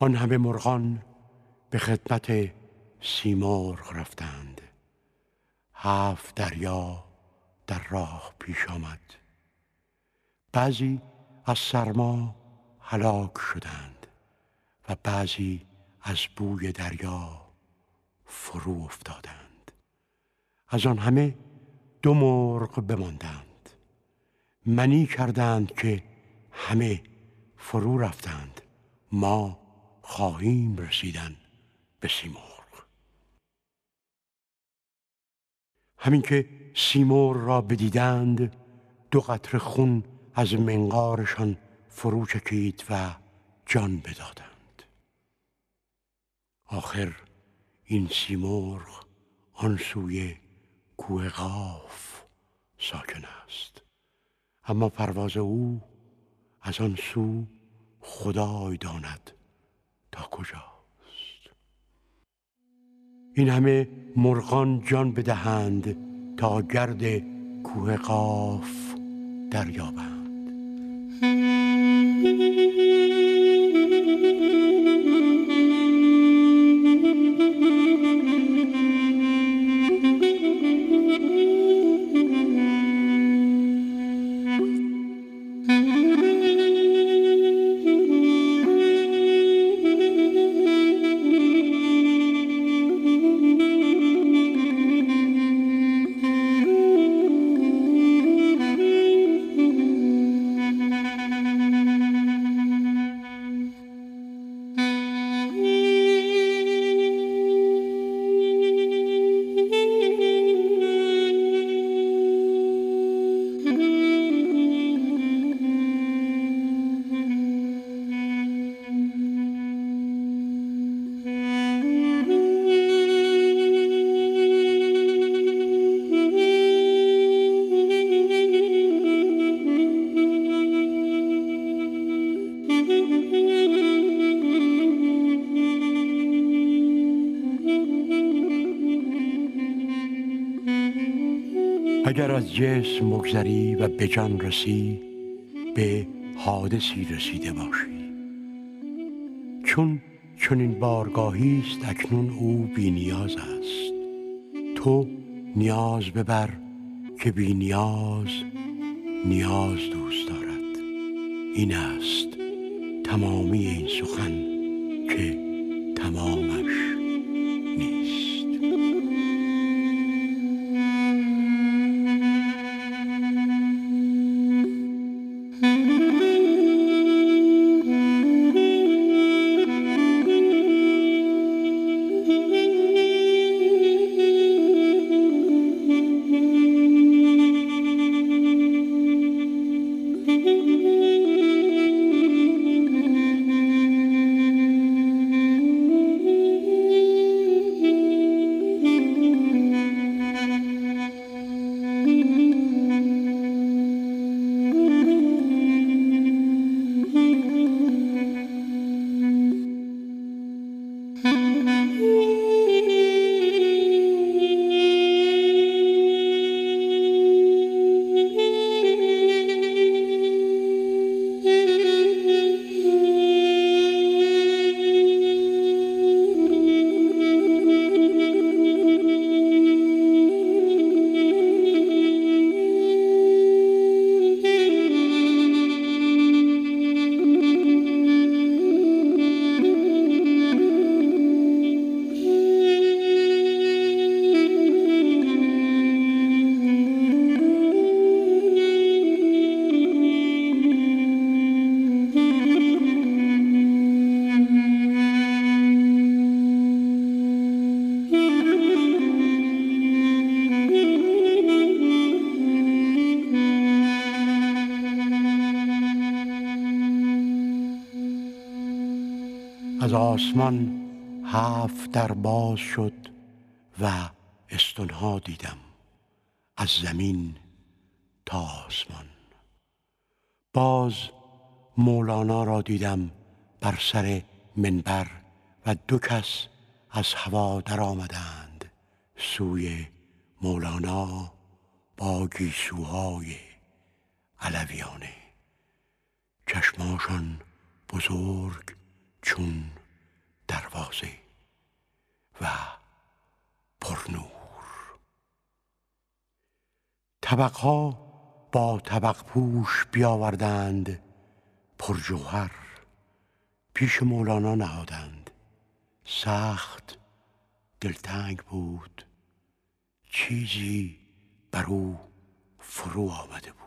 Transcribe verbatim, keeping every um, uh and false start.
آن همه مرغان به خدمت سیمرغ رفتند. هفت دریا در راه پیش آمد. بعضی از سرما هلاک شدند و بعضی از بوی دریا فرو افتادند. از آن همه دو مرغ بماندند. منی کردند که همه فرو رفتند، ما خواهیم رسیدن به سیمرغ. همین که سیمرغ را بدیدند، دو قطره خون از منقارشان فرو چکید و جان بدادند. آخر این سیمرغ آن سوی کوه قاف ساکن است، اما پرواز او از آن سو خدای داند تا کجاست. این همه مرغان جان بدهند تا گرد کوه قاف دریابند. اگر از جسم مگذری و به جان رسی، به حادثی رسیده باشی. چون چنین بارگاهی است اکنون او بی نیاز است. تو نیاز ببر که بی نیاز نیاز دوست دارد. این است تمامی این سخن که تمامش نیست. از آسمان هفت در باز شد و استنها دیدم از زمین تا آسمان. باز مولانا را دیدم بر سر منبر و دو کس از هوا در آمدند سوی مولانا با گیسوهای علویانه، چشماشان بزرگ چون تازه و پرنور. طبقها با طبق پوش بیاوردند پرجوهر، پیش مولانا نهادند. سخت دلتنگ بود، چیزی بر او فرو آمده بود.